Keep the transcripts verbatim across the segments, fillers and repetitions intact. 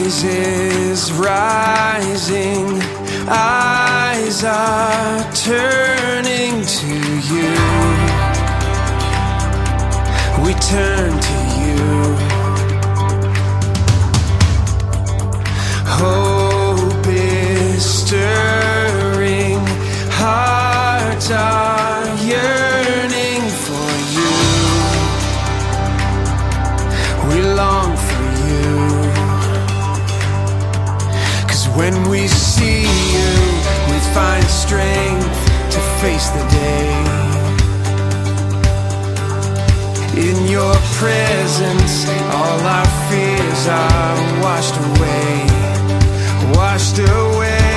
praises rising, eyes are turning to you. We turn to you. Hope is stirring, hearts are yearning for you. We long for you. 'Cause when we see you, we find strength to face the day. In your presence, all our fears are washed away, washed away.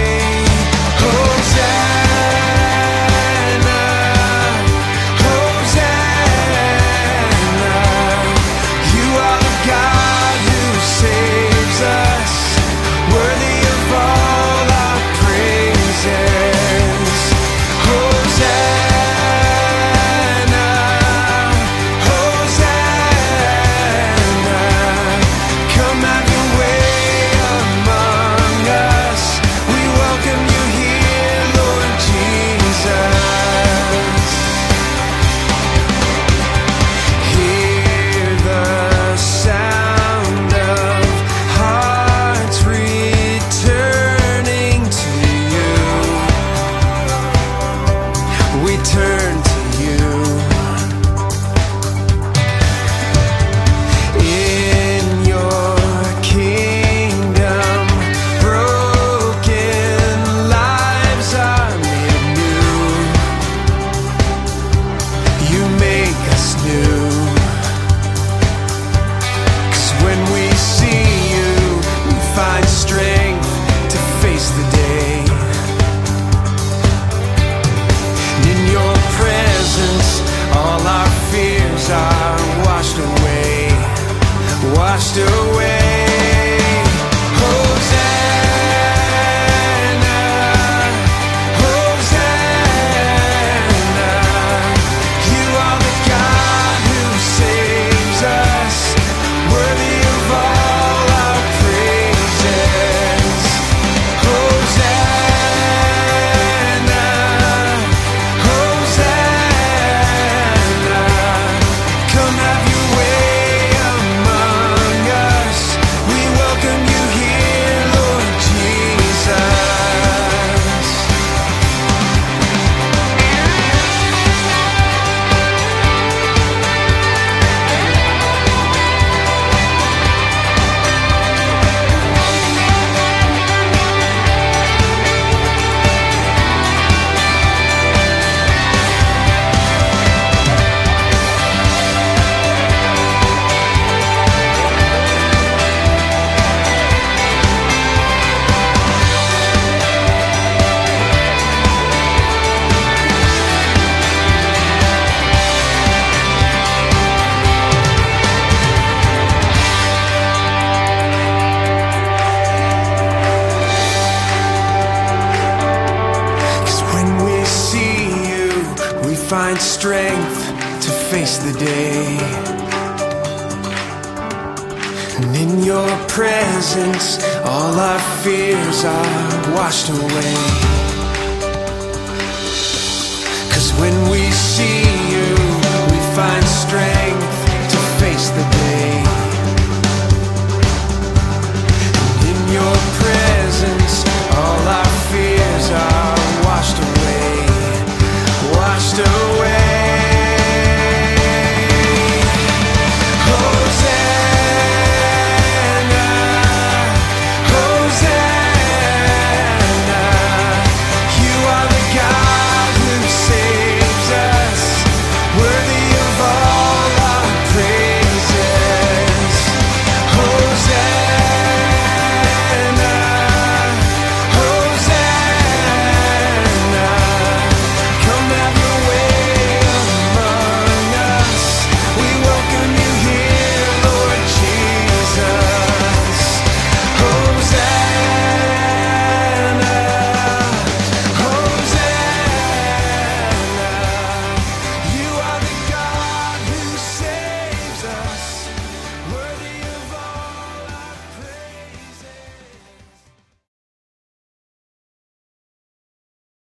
Hosanna, Hosanna, you are the God who saves us, worthy of all our praises. Hosanna, Hosanna, come have your way among us. We welcome you here, Lord Jesus. Hear the sound of hearts returning to you. We turn to you. In your kingdom, broken lives are made new. You make us new. 'Cause when we see you, we find strength to face the day. In your presence, all our fears are washed away, washed away. Hosanna, Hosanna, you are the God who saves us, worthy of all our praises. Hosanna, Hosanna, come have your way among us. We welcome you here, Lord Jesus. Find strength to face the day. And in your presence, all our fears are washed away. 'Cause when we see you,